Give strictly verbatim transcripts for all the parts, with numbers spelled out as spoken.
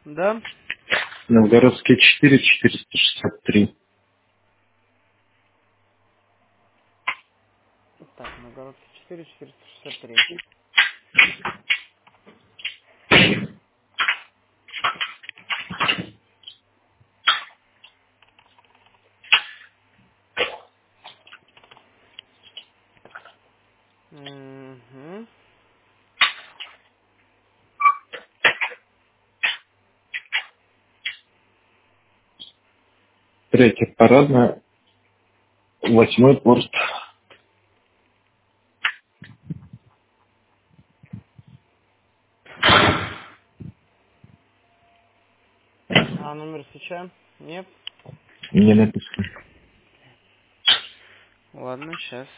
Да? Новгородский четыре, четыреста шестьдесят три. Так, Новгородский четыре, четыреста шестьдесят три. Угу. Третья парадная, восьмой порт. А номер свеча? Нет? Не написано. Ладно, сейчас.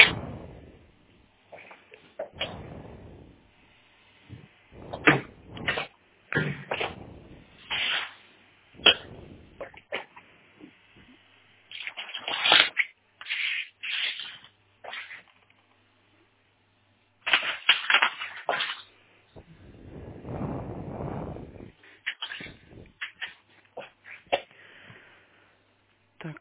Так.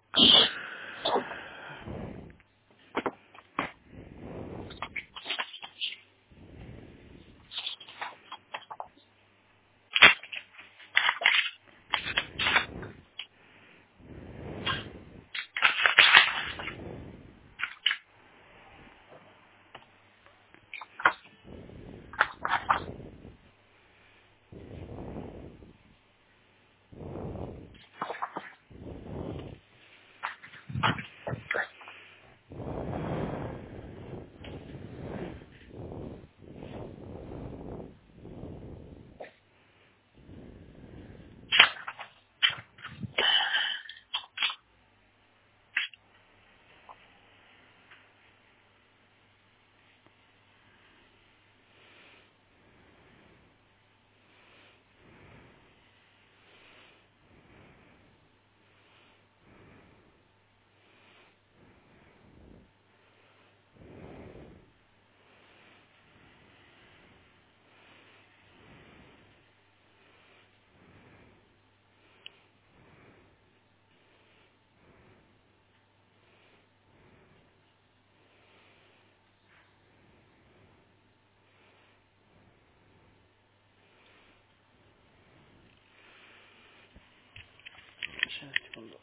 Сейчас, секунду.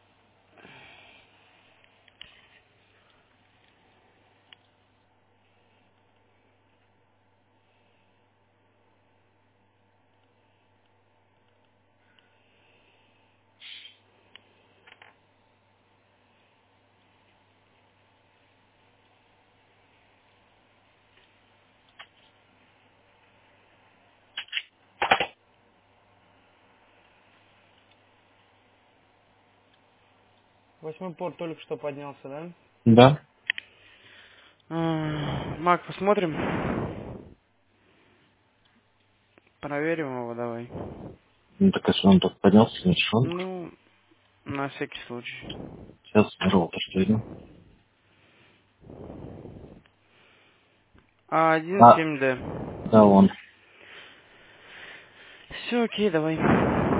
Восьмой порт только что поднялся, да? Да? А, Мак, посмотрим. Проверим его, давай. Ну так если он так поднялся, значит он. Ну, на всякий случай. Сейчас роутер стою. А один А, семь дэ. да, он. Все, окей, давай.